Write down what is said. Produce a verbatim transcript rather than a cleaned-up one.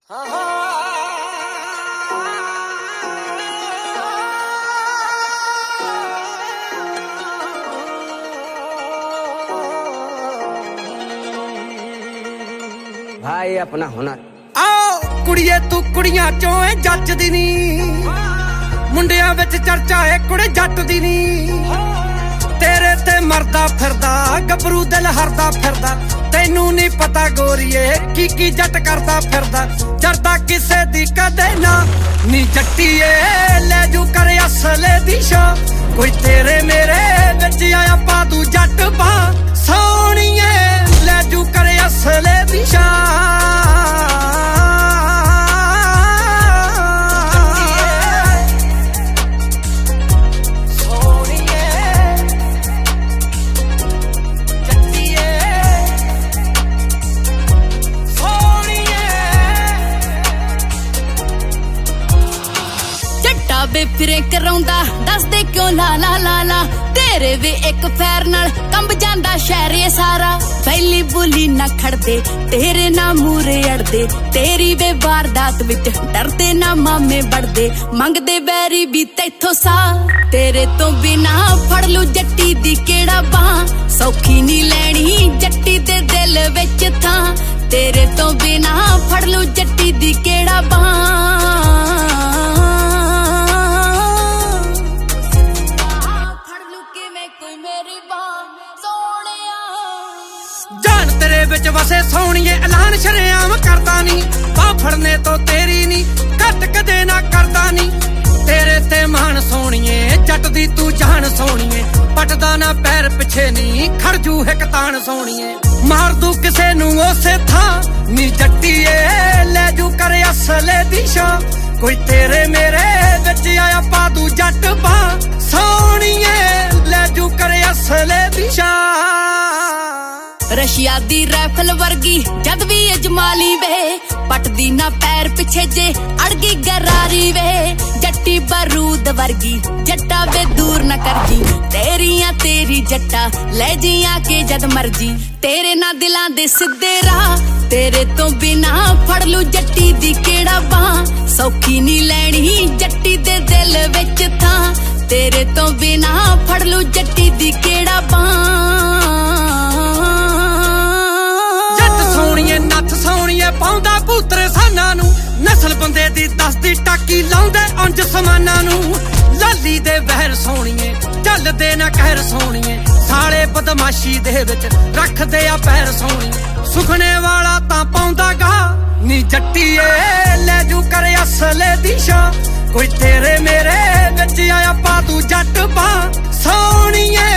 भाई अपना हुनर आओ कुड़िए तू कुड़ियां चों ए जੱਜ ਦੀ ਨੀ ਮੁੰਡਿਆਂ ਵਿੱਚ ਚਰਚਾ ਏ ਕੁੜੇ ਜੱਟ ਦੀ ਨੀ ਤੇਰੇ ਤੇ ਮਰਦਾ ਫਿਰਦਾ ਗੱਭਰੂ ਦਿਲ ਹਰਦਾ ਫਿਰਦਾ ਤੈਨੂੰ ਨਹੀਂ ਪਤਾ ਗੋਰੀਏ ਕੀ ਕੀ ਜੱਟ ਕਰਦਾ ਫਿਰਦਾ ਜਰਦਾ ਕਿਸੇ ਦੀ ਕਦੇ ਨਾ ਨੀ ਜੱਟੀਏ ਲੈ ਜੂ ਕਰ ਅਸਲੇ ਦੀ ਸ਼ੋ ਕੋਈ ਤੇਰੇ ਮੇਰੇ ਵਿੱਚ ਆਇਆ ਪਾ ਤੂੰ ਜੱਟ ਬਾ ਸੋਹਣੀਏ ਲੈ ਜੂ ਕਰ ਅਸਲੇ ਦੀ ਸ਼ੋ ਬੇ ਫਿਰੇ ਕਰਾਉਂਦਾ ਦੱਸਦੇ ਕਿਉਂ ਲਾ ਲਾ ਲਾ ਲਾ ਤੇਰੇ ਵੇ ਇੱਕ ਫੈਰ ਨਾਲ ਕੰਬ ਜਾਂਦਾ ਸ਼ਹਿਰੇ ਸਾਰਾ ਪਹਿਲੀ ਬੋਲੀ ਨਾ ਖੜਦੇ ਤੇਰੇ ਨਾ ਮੂਰੇ ਅੜਦੇ ਤੇਰੀ ਵੇ ਵਾਰਦਾਤ ਵਿੱਚ ਡਰਦੇ ਨਾ ਮਾਮੇ ਵੜਦੇ ਮੰਗਦੇ ਬੈਰੀ ਵੀ ਤੈਥੋਂ ਸਾ ਤੇਰੇ ਤੋਂ ਬਿਨਾ ਫੜ ਲੂ ਜੱਟੀ ਦੀ ਕਿਹੜਾ ਬਾਹ ਸੌਖੀ ਨਹੀਂ ਲੈਣੀ ਜੱਟੀ ਦੇ ਦਿਲ ਵਿੱਚ ਥਾਂ ਤੇਰੇ ਤੋਂ ਬਿਨਾ ਫੜ ਲੂ ਜੱਟੀ ਦੀ ਕਿਹੜਾ ਬਾਹ ਤੇਰੇ ਵਿੱਚ ਵਸੇ ਸੋਹਣੀਏ ਐਲਾਨ ਸ਼ਰੇਆਮ ਕਰਦਾ ਨੀ ਬਾਹ ਫੜਨੇ ਤੋਂ ਤੇਰੀ ਨੀ ਘੱਟ ਕਦੇ ਨਾ ਕਰਦਾ ਨੀ ਤੇਰੇ ਤੇ ਮਾਣ ਸੋਹਣੀਏ ਜੱਟ ਦੀ ਤੂੰ ਜਾਨ ਸੋਹਣੀਏ ਪਟਦਾ ਨਾ ਪੈਰ ਪਿੱਛੇ ਨੀ ਖੜਜੂ ਇੱਕ ਤਾਣ ਸੋਹਣੀਏ ਮਾਰ ਦੂ ਕਿਸੇ ਨੂੰ ਉਸੇ ਥਾਂ ਨੀ ਜੱਟੀਏ ਲੈ ਜੂ ਕਰ ਅਸਲੇ ਦੀ ਸ਼ੋ ਕੋਈ ਤੇਰੇ ਮੇਰੇ ਵਿੱਚ ਆਇਆ ਪਾ ਦੂ ਜੱਟ ਬਾ ਸੋਹਣੀਏ ਲੈ ਜੂ ਕਰ ਅਸਲੇ ਦੀ ਸ਼ੋ ਰਸ਼ੀਆ ਦੀ ਰਾਈਫਲ ਵਰਗੀ ਜਦ ਵੀ ਅਜਮਾਲੀ ਵੇ ਪਟਦੀ ਨਾ ਪੈਰ ਪਿੱਛੇ ਜੇ ਅੜ ਗਈ ਗਰਾਰੀ ਵੇ ਜੱਟੀ ਬਰੂਦ ਵਰਗੀ ਜੱਟਾ ਵੇ ਦੂਰ ਨਾ ਕਰਜੀ ਤੇਰੀਆਂ ਤੇਰੀ ਜੱਟਾ ਲੈ ਜੀਆਂ ਕੇ ਜਦ ਮਰਜੀ ਤੇਰੇ ਨਾਲ ਦਿਲਾਂ ਦੇ ਸਿੱਧੇ ਰਾਹ ਤੇਰੇ ਤੋਂ ਬਿਨਾ ਫੜ ਲੂ ਜੱਟੀ ਦੀ ਕਿਹੜਾ ਬਾਹ ਸੌਖੀ ਨਹੀਂ ਲੈਣੀ ਜੱਟੀ ਦੇ ਦਿਲ ਵਿੱਚ ਥਾਂ ਤੇਰੇ ਤੋਂ ਬਿਨਾ ਫੜ ਲੂ ਜੱਟੀ ਦੀ ਕਿਹੜਾ ਬਾਹ ਸੋਹਣੀਏ ਨੱਥ ਸੋਹਣੀਏ ਪਾਉਂਦਾ ਪੁੱਤਰ ਸਾਨਾਂ ਨੂੰ ਨਸਲ ਬੰਦੇ ਦੀ ਦੱਸਦੀ ਟਾਕੀ ਲਾਉਂਦੇ ਅੰਜ ਸਮਾਨਾਂ ਨੂੰ ਲਾਲੀ ਦੇ ਵਹਿਰ ਸੋਹਣੀਏ ਚੱਲਦੇ ਨਾ ਕਹਿਰ ਸੋਹਣੀਏ ਸਾਲੇ ਬਦਮਾਸ਼ੀ ਦੇ ਵਿੱਚ ਰੱਖਦੇ ਆ ਪੈਰ ਸੋਹਣੀਏ ਸੁਖਣੇ ਵਾਲਾ ਤਾਂ ਪਾਉਂਦਾ ਗਾ ਨੀ ਜੱਟੀਏ ਲੈ ਜੂ ਕਰ ਅਸਲੇ ਦੀ ਸ਼ੋ ਕੋਈ ਤੇਰੇ ਮੇਰੇ ਵਿੱਚ ਆਇਆ ਪਾ ਤੂੰ ਜੱਟ ਬਾ ਸੋਹਣੀਏ